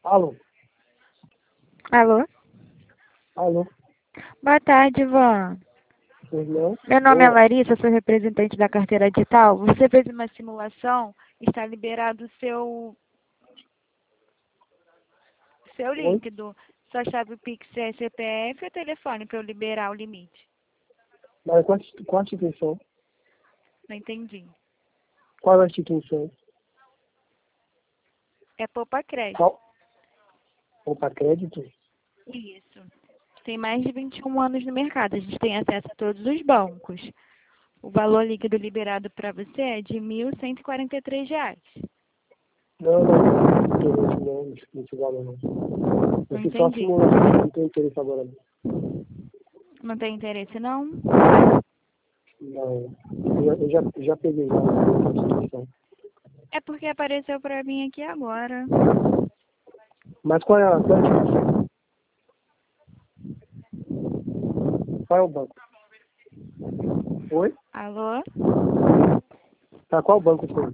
Alô? Alô? Alô? Boa tarde, Ivan. Não? Meu nome é Larissa, sou representante da carteira digital. Você fez uma simulação, está liberado o seu Oi? líquido. Sua chave Pix é CPF ou telefone para eu liberar o limite? Mas qual a instituição? Não entendi. Qual a instituição? É Poupa Crédito. Qual? Opa, crédito? Isso. Tem mais de 21 anos no mercado. A gente tem acesso a todos os bancos. O valor líquido liberado para você é de R$ 1.143. Não tem interesse não, nesse valor não. Eu Não fiz só a entendi. simulação, não tenho interesse agora não. Não tem interesse, não? Não. Eu já peguei já a instituição. É porque apareceu para mim aqui agora. Mas qual é a instituição? Qual é o banco? Oi? Alô? Tá, qual banco foi?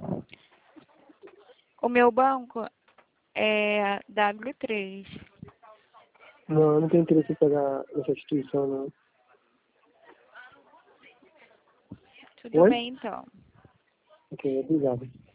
O meu banco é W3. Não, eu não tenho interesse em pegar essa instituição não. Tudo Oi? bem, então. Ok, obrigado.